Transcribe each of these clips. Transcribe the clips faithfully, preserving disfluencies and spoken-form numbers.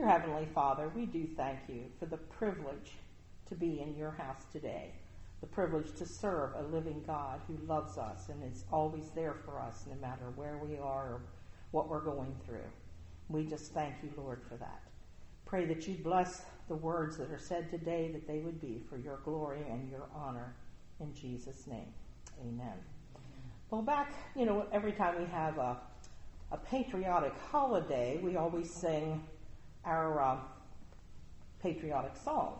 Dear Heavenly Father, we do thank you for the privilege to be in your house today, the privilege to serve a living God who loves us and is always there for us no matter where we are or what we're going through. We just thank you, Lord, for that. Pray that you bless the words that are said today, that they would be for your glory and your honor. In Jesus' name, amen. Well, back, you know, every time we have a, a patriotic holiday, we always sing our uh, patriotic songs.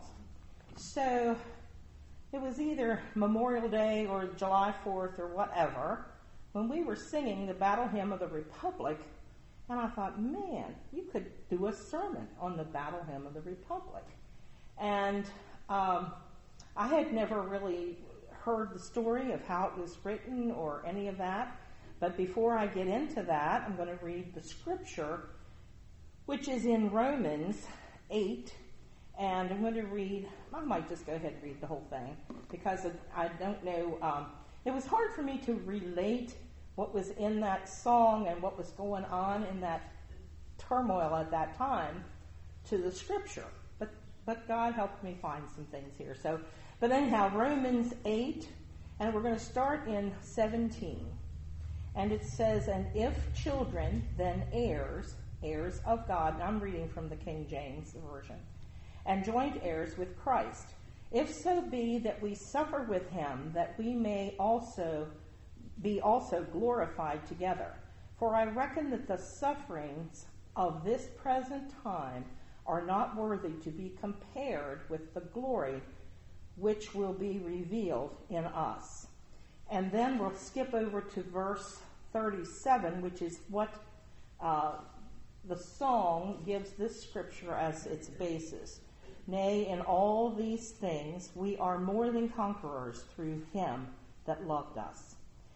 So it was either Memorial Day or July fourth or whatever, when we were singing the Battle Hymn of the Republic, and I thought, man, you could do a sermon on the Battle Hymn of the Republic. And um, I had never really heard the story of how it was written or any of that. But before I get into that, I'm going to read the scripture, which is in Romans eight. And I'm going to read, I might just go ahead and read the whole thing, because I don't know, um, it was hard for me to relate what was in that song and what was going on in that turmoil at that time to the scripture. But but God helped me find some things here. So, but anyhow, Romans eight, and we're going to start in seventeen. And it says, and if children, then heirs, heirs of God, and I'm reading from the King James Version, and joint heirs with Christ, if so be that we suffer with him, that we may also be also glorified together. For I reckon that the sufferings of this present time are not worthy to be compared with the glory which will be revealed in us. And then we'll skip over to verse thirty-seven, which is what uh, the song gives this scripture as its basis. Nay, in all these things we are more than conquerors through him that loved us.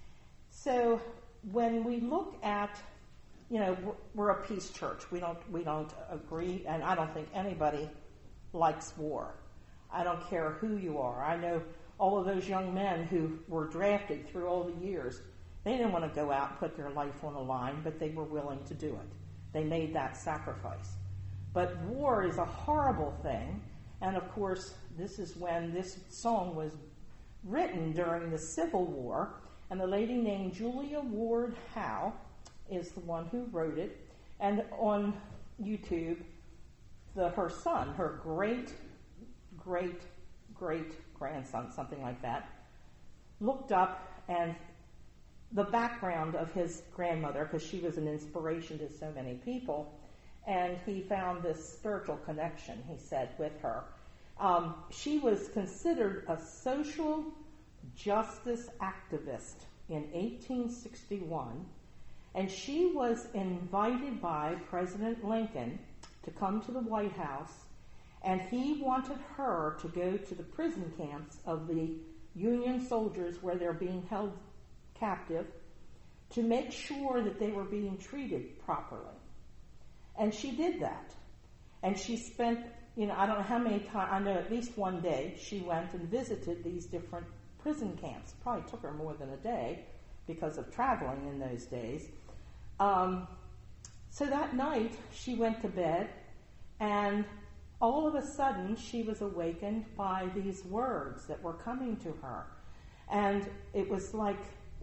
So when we look at, you know, we're a peace church. We don't we don't agree, and I don't think anybody likes war. I don't care who you are. I know all of those young men who were drafted through all the years. They didn't want to go out and put their life on the line, but they were willing to do it. They made that sacrifice. But war is a horrible thing, and of course, this is when this song was written during the Civil War. And the lady named Julia Ward Howe is the one who wrote it. And on YouTube, the, her son, her great, great, great grandson, something like that, looked up and the background of his grandmother, because she was an inspiration to so many people, and he found this spiritual connection, he said, with her. Um, she was considered a social justice activist in eighteen sixty-one, and she was invited by President Lincoln to come to the White House, and he wanted her to go to the prison camps of the Union soldiers where they're being held captive to make sure that they were being treated properly. And she did that. And she spent, you know, I don't know how many times, I know at least one day, she went and visited these different prison camps. Probably took her more than a day because of traveling in those days. Um, so that night she went to bed, and all of a sudden she was awakened by these words that were coming to her. And it was like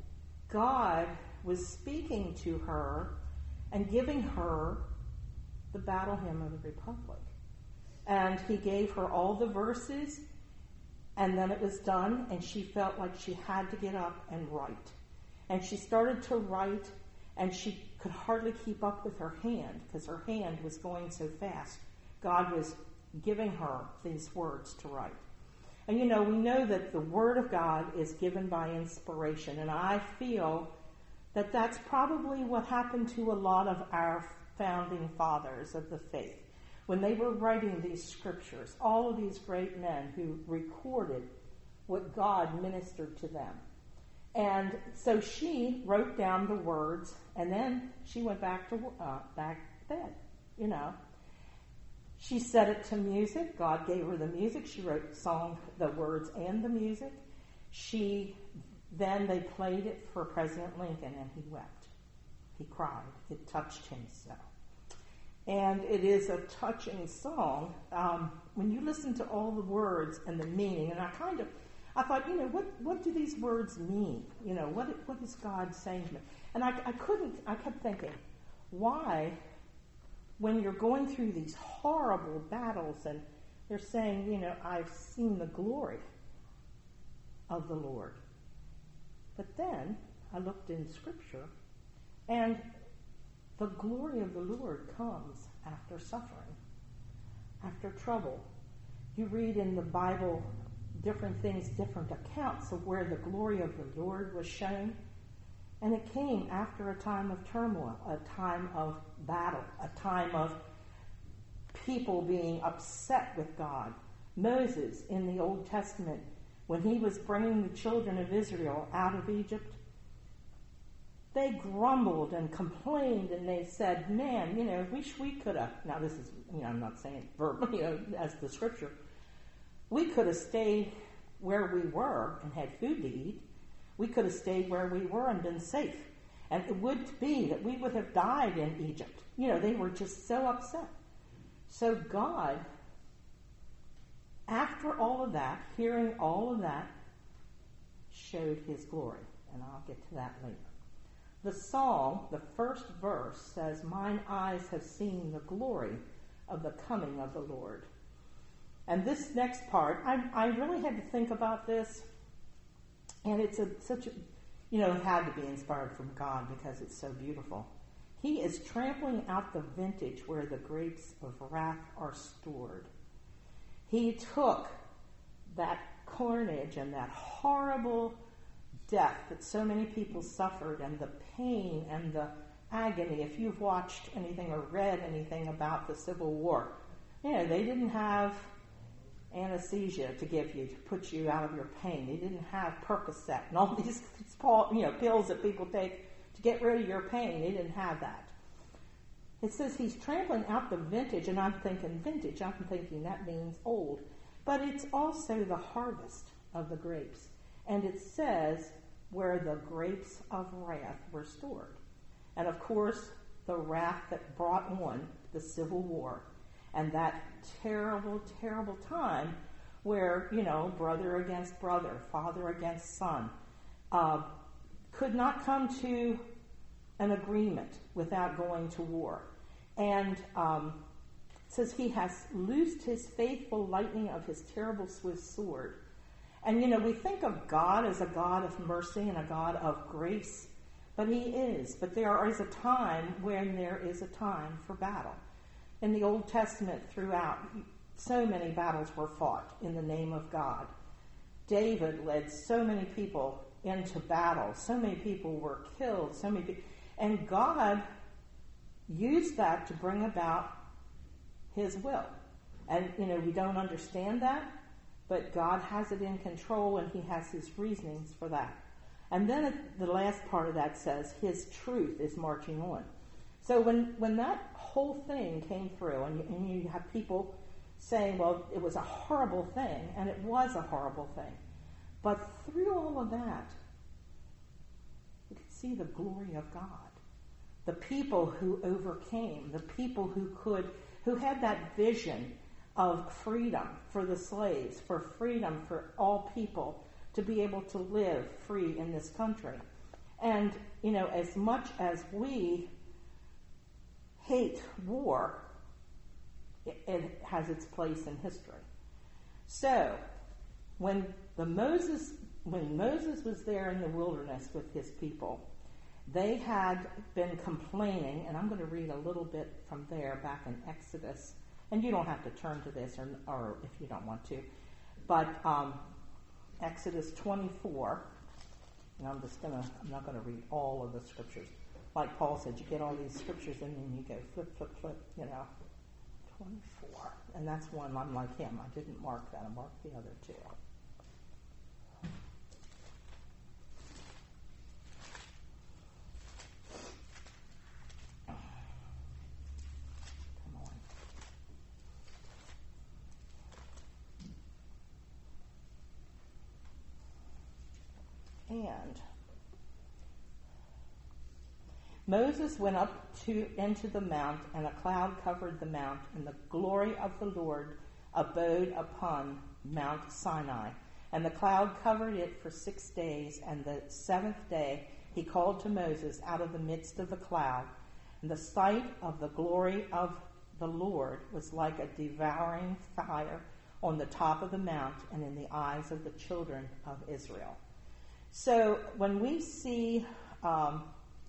God was speaking to her and giving her the Battle Hymn of the Republic. And he gave her all the verses, and then it was done, and she felt like she had to get up and write. And she started to write, and she could hardly keep up with her hand because her hand was going so fast. God was giving her these words to write. And you know, we know that the Word of God is given by inspiration, and I feel that that's probably what happened to a lot of our founding fathers of the faith. When they were writing these scriptures, all of these great men who recorded what God ministered to them. And so she wrote down the words, and then she went back to uh, back to bed, you know. She set it to music. God gave her the music. She wrote the song, the words and the music. She, then they played it for President Lincoln, and he wept. He cried. It touched him so. And it is a touching song. Um, when you listen to all the words and the meaning, and I kind of, I thought, you know, what, what do these words mean? You know, what what is God saying to me? And I, I couldn't, I kept thinking, why, when you're going through these horrible battles and they're saying, you know, I've seen the glory of the Lord. But then I looked in Scripture, and the glory of the Lord comes after suffering, after trouble. You read in the Bible different things, different accounts of where the glory of the Lord was shown. And it came after a time of turmoil, a time of battle, a time of people being upset with God. Moses in the Old Testament, when he was bringing the children of Israel out of Egypt, they grumbled and complained, and they said, man, you know, wish we could have, now this is, you know, I'm not saying it verbally, you know, as the Scripture, we could have stayed where we were and had food to eat. We could have stayed where we were and been safe. And it would be that we would have died in Egypt. You know, they were just so upset. So God, after all of that, hearing all of that, showed his glory. And I'll get to that later. The song, the first verse, says, mine eyes have seen the glory of the coming of the Lord. And this next part, I, I really had to think about this. And it's a, such a, you know, it had to be inspired from God because it's so beautiful. He is trampling out the vintage where the grapes of wrath are stored. He took that carnage and that horrible death that so many people suffered, and the pain and the agony. If you've watched anything or read anything about the Civil War, you know, they didn't have anesthesia to give you to put you out of your pain. They didn't have Percocet and all these, you know, pills that people take to get rid of your pain. They didn't have that. It says he's trampling out the vintage, and I'm thinking vintage. I'm thinking that means old, but it's also the harvest of the grapes. And it says where the grapes of wrath were stored. And of course, the wrath that brought on the Civil War and that terrible, terrible time where, you know, brother against brother, father against son, uh, could not come to an agreement without going to war. And um, it says he has loosed his faithful lightning of his terrible swift sword. And, you know, we think of God as a God of mercy and a God of grace, but he is. But there is a time when there is a time for battle. In the Old Testament throughout, so many battles were fought in the name of God. David led so many people into battle. So many people were killed. So many people, and God used that to bring about his will. And, you know, we don't understand that, but God has it in control, and he has his reasonings for that. And then the last part of that says his truth is marching on. So when, when that whole thing came through, and you, and you have people saying, well, it was a horrible thing, and it was a horrible thing. But through all of that, you could see the glory of God. The people who overcame, the people who could, who had that vision of freedom for the slaves, for freedom for all people to be able to live free in this country. And, you know, as much as we hate war, it, it has its place in history. So, when the Moses, when Moses was there in the wilderness with his people, they had been complaining, and I'm going to read a little bit from there back in Exodus. And you don't have to turn to this, or, or if you don't want to. But um, Exodus twenty-four, and I'm just gonna, I'm not going to read all of the scriptures. Like Paul said, you get all these scriptures and then you go flip, flip, flip, you know. twenty-four. And that's one I'm like him. I didn't mark that. I marked the other two. And Moses went up to into the mount, and a cloud covered the mount, and the glory of the Lord abode upon Mount Sinai. And the cloud covered it for six days, and the seventh day he called to Moses out of the midst of the cloud. And the sight of the glory of the Lord was like a devouring fire on the top of the mount and in the eyes of the children of Israel. So when we see um,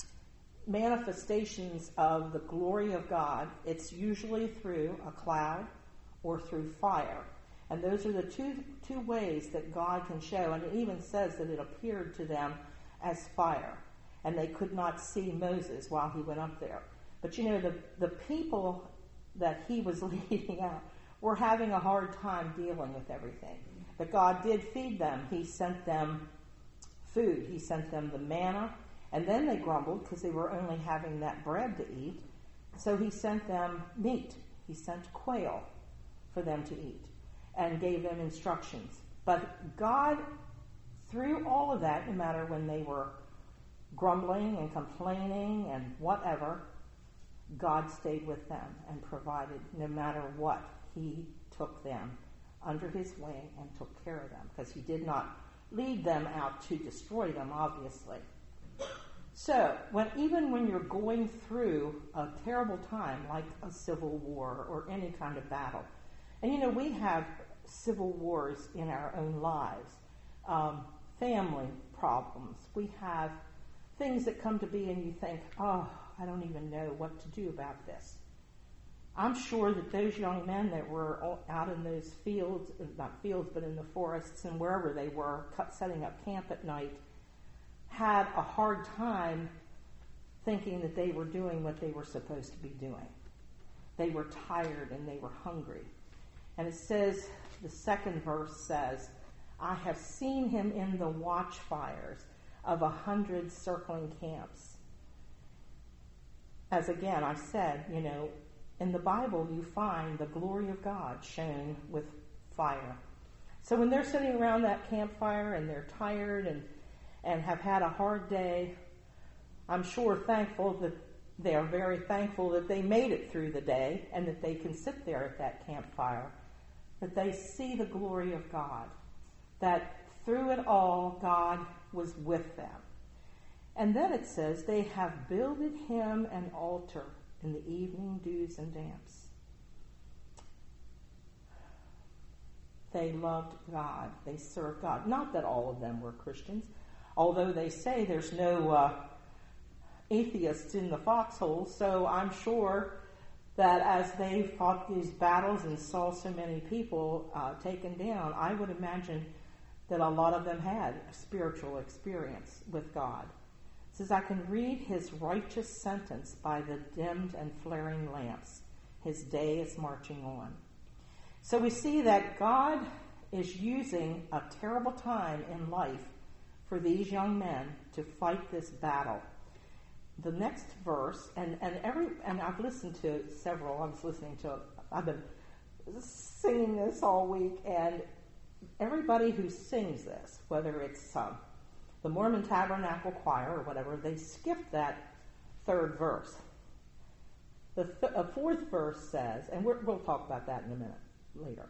manifestations of the glory of God, it's usually through a cloud or through fire. And those are the two two ways that God can show. And it even says that it appeared to them as fire. And they could not see Moses while he went up there. But you know, the, the people that he was leading out were having a hard time dealing with everything. But God did feed them. He sent them food. He sent them the manna. And then they grumbled because they were only having that bread to eat. So he sent them meat. He sent quail for them to eat and gave them instructions. But God, through all of that, no matter when they were grumbling and complaining and whatever, God stayed with them and provided no matter what. He took them under his wing and took care of them, because he did not lead them out to destroy them, obviously. So, when even when you're going through a terrible time like a civil war or any kind of battle, and you know, we have civil wars in our own lives, um, family problems, we have things that come to be and you think, oh, I don't even know what to do about this. I'm sure that those young men that were out in those fields, not fields, but in the forests and wherever they were, setting up camp at night, had a hard time thinking that they were doing what they were supposed to be doing. They were tired and they were hungry. And it says, the second verse says, I have seen him in the watchfires of a hundred circling camps. As again, I said, you know, in the Bible you find the glory of God shown with fire. So when they're sitting around that campfire and they're tired and, and have had a hard day, I'm sure thankful that they are very thankful that they made it through the day and that they can sit there at that campfire, that they see the glory of God, that through it all God was with them. And then it says, they have builded him an altar in the evening dews and damps. They loved God. They served God. Not that all of them were Christians, although they say there's no uh, atheists in the foxhole, so I'm sure that as they fought these battles and saw so many people uh, taken down, I would imagine that a lot of them had a spiritual experience with God. It says, I can read his righteous sentence by the dimmed and flaring lamps. His day is marching on. So we see that God is using a terrible time in life for these young men to fight this battle. The next verse, and, and every and I've listened to several, I was listening to, I've been singing this all week, and everybody who sings this, whether it's um, the Mormon Tabernacle Choir or whatever, they skip that third verse. The th- a fourth verse says, and we're, we'll talk about that in a minute later.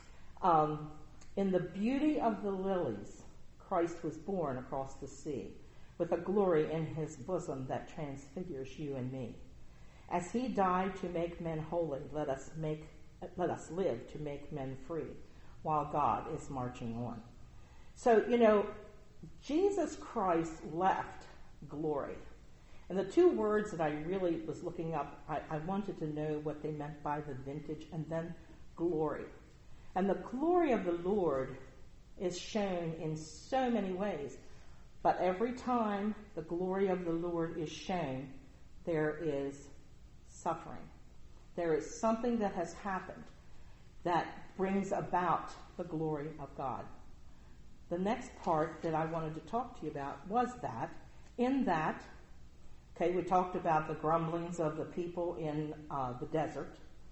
Um, in the beauty of the lilies, Christ was born across the sea, with a glory in his bosom that transfigures you and me. As he died to make men holy, let us make let us live to make men free, while God is marching on. So, you know, Jesus Christ left glory. And the two words that I really was looking up, I, I wanted to know what they meant by the vintage and then glory. And the glory of the Lord is shown in so many ways. But every time the glory of the Lord is shown, there is suffering. There is something that has happened that brings about the glory of God. The next part that I wanted to talk to you about was that, in that, okay, we talked about the grumblings of the people in uh, the desert.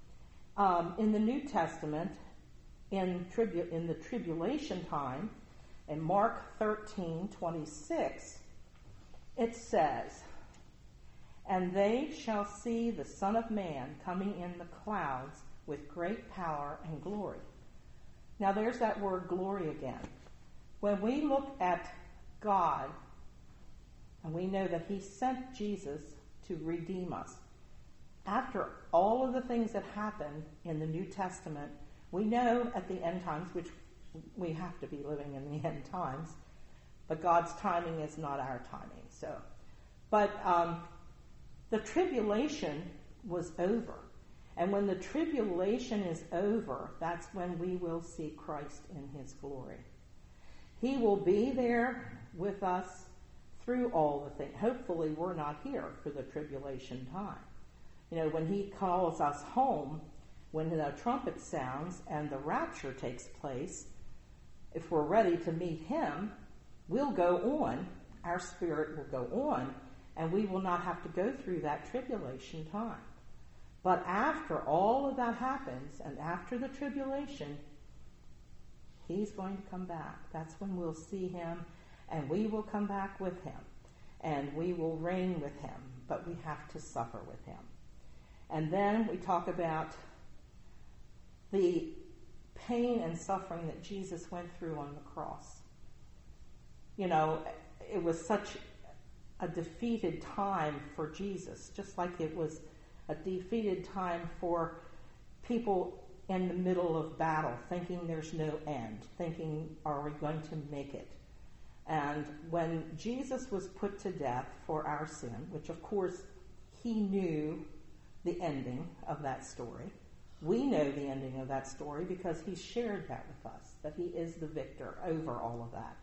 Um, in the New Testament, in, tribu- in the tribulation time, in Mark thirteen twenty-six, it says, And they shall see the Son of Man coming in the clouds with great power and glory. Now there's that word glory again. When we look at God, and we know that he sent Jesus to redeem us, after all of the things that happened in the New Testament, we know at the end times, which we have to be living in the end times, but God's timing is not our timing. So, but um, the tribulation was over. And when the tribulation is over, that's when we will see Christ in his glory. He will be there with us through all the things. Hopefully we're not here for the tribulation time. You know, when he calls us home, when the trumpet sounds and the rapture takes place, if we're ready to meet him, we'll go on, our spirit will go on, and we will not have to go through that tribulation time. But after all of that happens, and after the tribulation, he's going to come back. That's when we'll see him, and we will come back with him, and we will reign with him, but we have to suffer with him. And then we talk about the pain and suffering that Jesus went through on the cross. You know, it was such a defeated time for Jesus, just like it was a defeated time for people in the middle of battle, thinking there's no end, thinking, are we going to make it? And when Jesus was put to death for our sin, which of course he knew the ending of that story, we know the ending of that story because he shared that with us, that he is the victor over all of that.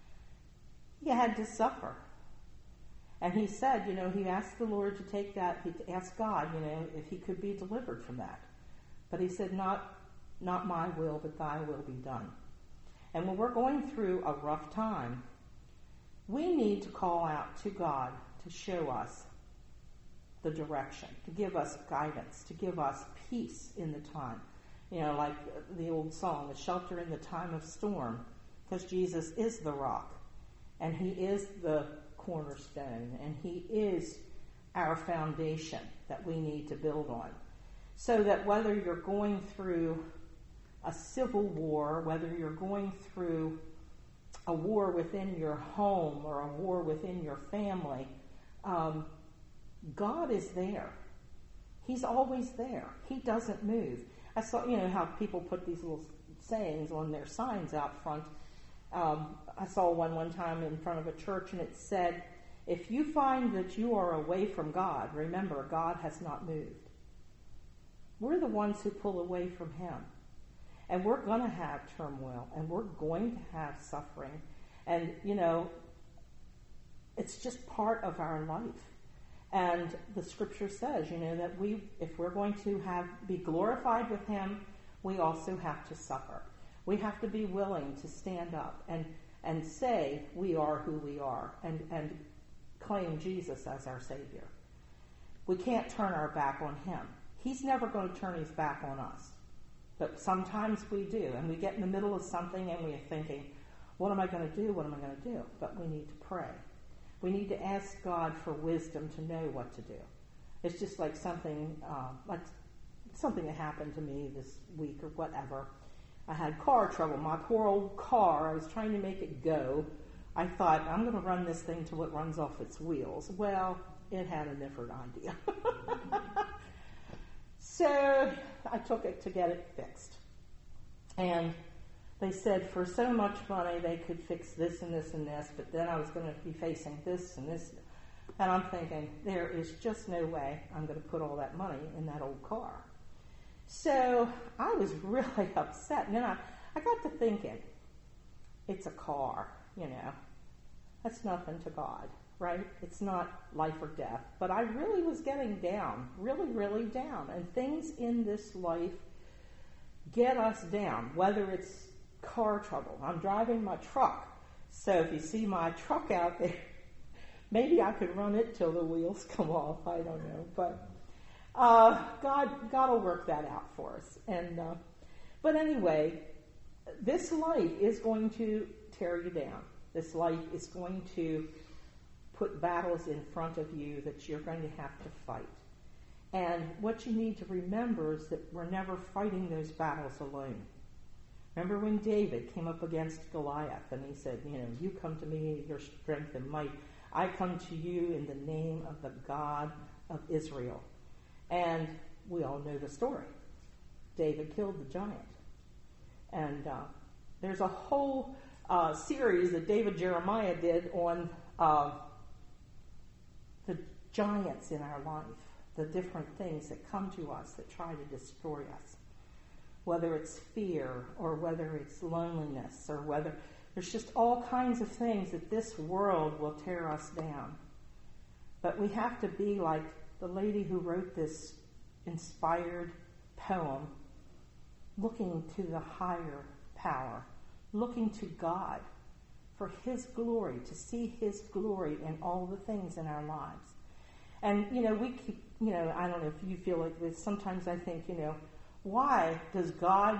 He had to suffer. And he said, you know, he asked the Lord to take that, he asked God, you know, if he could be delivered from that. But he said, not, not my will, but thy will be done. And when we're going through a rough time, we need to call out to God to show us the direction, to give us guidance, to give us peace in the time. You know, like the old song, the shelter in the time of storm, because Jesus is the rock, and he is the cornerstone, and he is our foundation that we need to build on. So that whether you're going through a civil war, whether you're going through a war within your home or a war within your family, um, God is there. He's always there. He doesn't move. I saw, you know, how people put these little sayings on their signs out front. Um, I saw one one time in front of a church, and it said, if you find that you are away from God, remember, God has not moved. We're the ones who pull away from him. And we're going to have turmoil, and we're going to have suffering. And, you know, it's just part of our life. And the scripture says, you know, that we, if we're going to have be glorified with him, we also have to suffer. We have to be willing to stand up and, and say we are who we are, and, and claim Jesus as our Savior. We can't turn our back on him. He's never going to turn his back on us. But sometimes we do, and we get in the middle of something and we're thinking, what am I going to do? What am I going to do? But we need to pray. We need to ask God for wisdom to know what to do. It's just like something, uh, like something that happened to me this week or whatever. I had car trouble. My poor old car, I was trying to make it go. I thought, I'm going to run this thing till it runs off its wheels. Well, it had a different idea. So I took it to get it fixed. And they said for so much money they could fix this and this and this, but then I was going to be facing this and this. And I'm thinking, there is just no way I'm going to put all that money in that old car. So I was really upset. And then I, I got to thinking, it's a car, you know. That's nothing to God, right? It's not life or death. But I really was getting down, really, really down. And things in this life get us down, whether it's car trouble. I'm driving my truck. So if you see my truck out there, maybe I could run it till the wheels come off. I don't know. But uh, God, God will work that out for us. And uh, but anyway, this life is going to tear you down. This life is going to put battles in front of you that you're going to have to fight. And what you need to remember is that we're never fighting those battles alone. Remember when David came up against Goliath and he said, you know, you come to me, your strength and might. I come to you in the name of the God of Israel. And we all know the story. David killed the giant. And uh, there's a whole uh, series that David Jeremiah did on uh, the giants in our life, the different things that come to us that try to destroy us. Whether it's fear or whether it's loneliness or whether there's just all kinds of things that this world will tear us down. But we have to be like the lady who wrote this inspired poem, looking to the higher power, looking to God for His glory, to see His glory in all the things in our lives. And, you know, we keep, you know, I don't know if you feel like this. Sometimes I think, you know, why does God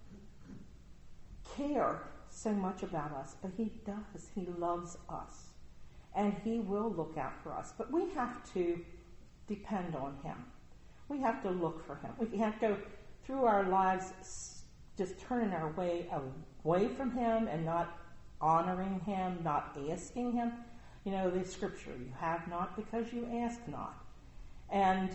care so much about us? But He does. He loves us. And He will look out for us. But we have to depend on Him. We have to look for Him. We can't go through our lives just turning our way away from Him and not honoring Him, not asking Him. You know, the scripture, you have not because you ask not. And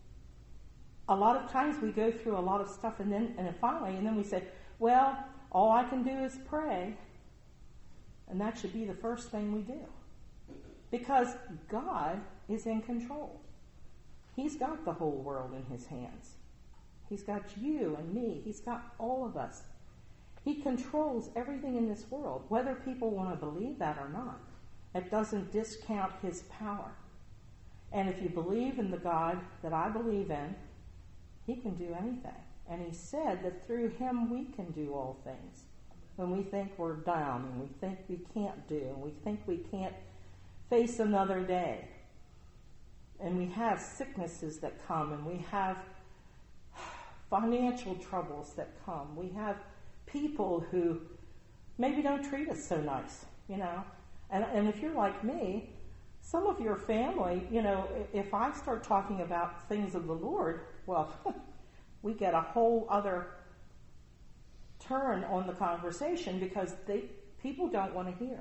a lot of times we go through a lot of stuff and then and then finally, and then we say, well, all I can do is pray. And that should be the first thing we do. Because God is in control. He's got the whole world in His hands. He's got you and me. He's got all of us. He controls everything in this world, whether people want to believe that or not. It doesn't discount His power. And if you believe in the God that I believe in, He can do anything. And He said that through Him we can do all things. When we think we're down and we think we can't do and we think we can't face another day. And we have sicknesses that come and we have financial troubles that come. We have people who maybe don't treat us so nice, you know. And, and if you're like me, some of your family, you know, if I start talking about things of the Lord, well, we get a whole other turn on the conversation because they people don't want to hear.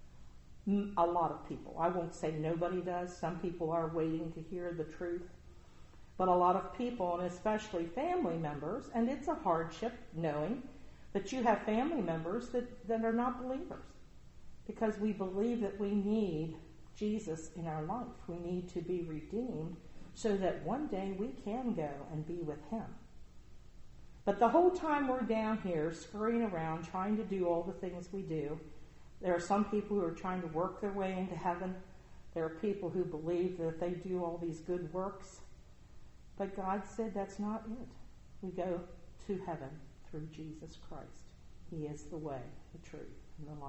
A lot of people. I won't say nobody does. Some people are waiting to hear the truth. But a lot of people, and especially family members, and it's a hardship knowing that you have family members that, that are not believers. Because we believe that we need Jesus in our life. We need to be redeemed so that one day we can go and be with Him. But the whole time we're down here scurrying around trying to do all the things we do, there are some people who are trying to work their way into heaven. There are people who believe that if they do all these good works. But God said that's not it. We go to heaven through Jesus Christ. He is the way, the truth, and the life.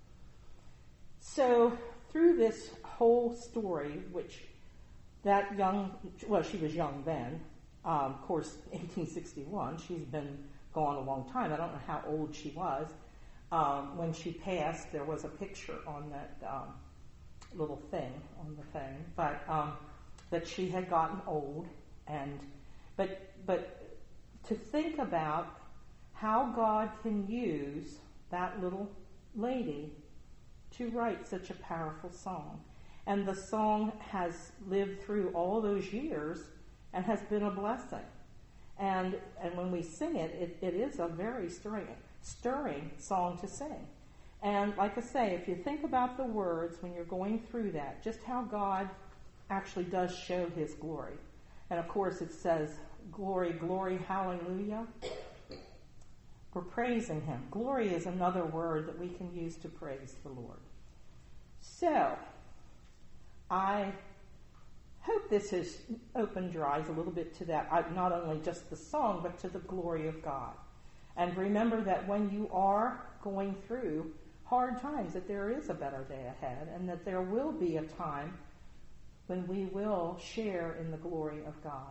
So through this whole story, which that young, well, she was young then, um, of course, eighteen sixty-one, she's been gone a long time. I don't know how old she was. Um, when she passed, there was a picture on that um, little thing, on the thing, but um, that she had gotten old. And but but to think about how God can use that little lady to write such a powerful song. And the song has lived through all those years and has been a blessing. And and when we sing it, it, it is a very stirring, stirring song to sing. And like I say, if you think about the words when you're going through that, just how God actually does show His glory. And of course it says, glory, glory, hallelujah. We're praising Him. Glory is another word that we can use to praise the Lord. So, I hope this has opened your eyes a little bit to that, not only just the song, but to the glory of God. And remember that when you are going through hard times, that there is a better day ahead, and that there will be a time when we will share in the glory of God.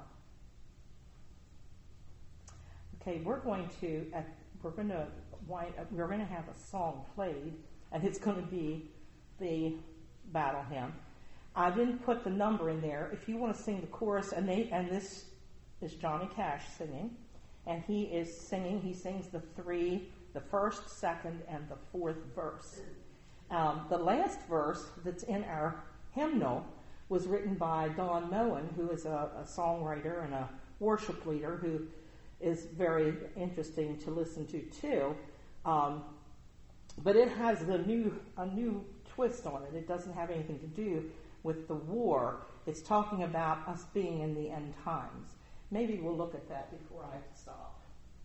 Okay, we're going to uh, we're going to wind up, we're going to have a song played, and it's going to be the battle hymn. I didn't put the number in there. If you want to sing the chorus, and they, and this is Johnny Cash singing, and he is singing, he sings the three, the first, second, and the fourth verse. Um, the last verse that's in our hymnal was written by Don Moen, who is a, a songwriter and a worship leader who is very interesting to listen to too. Um, but it has the new a new twist on it. It doesn't have anything to do with the war. It's talking about us being in the end times. Maybe we'll look at that before I stop.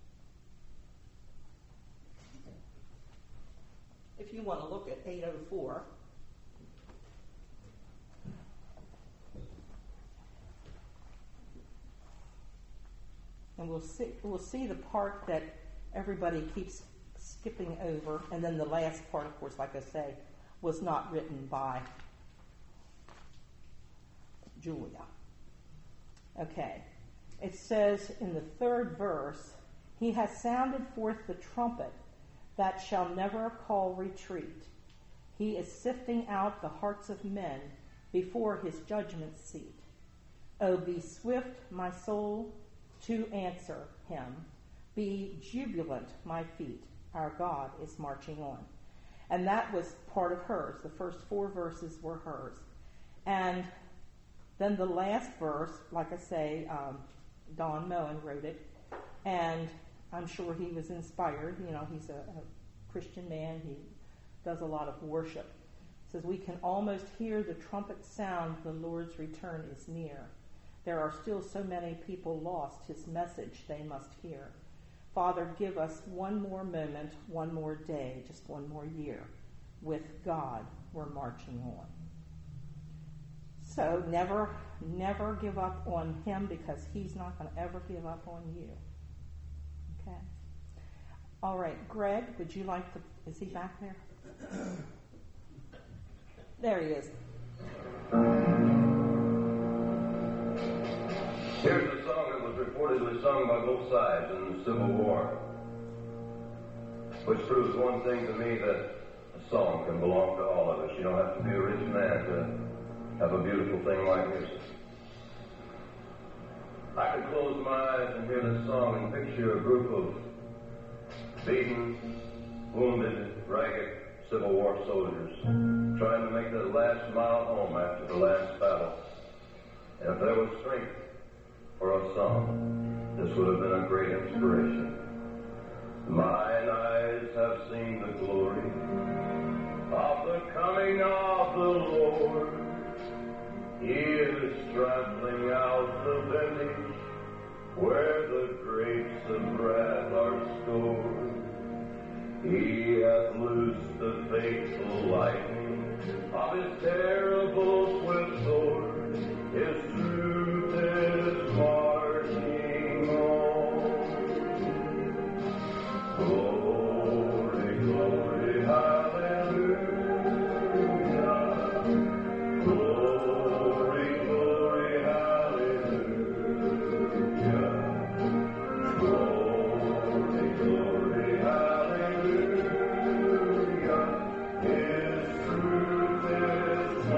If you want to look at eight oh four. And we'll see we'll see the part that everybody keeps skipping over, and then the last part, of course, like I say, was not written by Julia. Okay. It says in the third verse, he has sounded forth the trumpet that shall never call retreat. He is sifting out the hearts of men before his judgment seat. Oh, be swift, my soul, to answer him. Be jubilant, my feet. Our God is marching on. And that was part of hers. The first four verses were hers. And then the last verse, like I say, um, Don Moen wrote it. And I'm sure he was inspired. You know, he's a, a Christian man. He does a lot of worship. It says, we can almost hear the trumpet sound. The Lord's return is near. There are still so many people lost. His message they must hear. Father, give us one more moment, one more day, just one more year. With God, we're marching on. So never, never give up on him, because he's not going to ever give up on you. Okay? All right, Greg, would you like to, is he back there? There he is. Here's a song that was reportedly sung by both sides in the Civil War, which proves one thing to me, that a song can belong to all of us. You don't have to be a rich man to have a beautiful thing like this. I could close my eyes and hear this song and picture a group of beaten, wounded, ragged Civil War soldiers trying to make their last mile home after the last battle. And if there was strength for a song, this would have been a great inspiration. Mine eyes have seen the glory of the coming of the Lord. He is trampling out the vintage where the grapes of wrath are stored. He hath loosed the fateful lightning of his terrible swift sword. His truth is marching on. Glory, glory, hallelujah. Glory, glory, hallelujah. Glory, glory, hallelujah. His truth is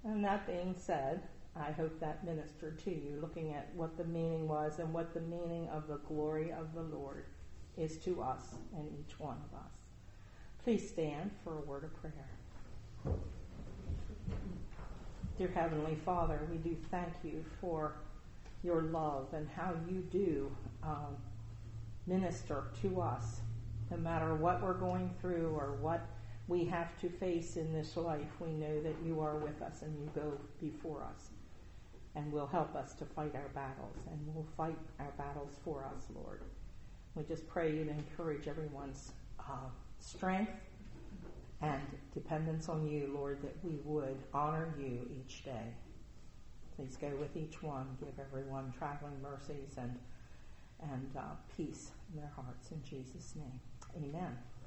And that being said, I hope that ministered to you, looking at what the meaning was and what the meaning of the glory of the Lord is to us and each one of us. Please stand for a word of prayer. Dear Heavenly Father, we do thank you for your love and how you do um, minister to us, no matter what we're going through or what we have to face in this life. We know that you are with us and you go before us and will help us to fight our battles, and will fight our battles for us, Lord. We just pray you to encourage everyone's uh, strength and dependence on you, Lord, that we would honor you each day. Please go with each one. Give everyone traveling mercies and, and uh, peace in their hearts. In Jesus' name, amen.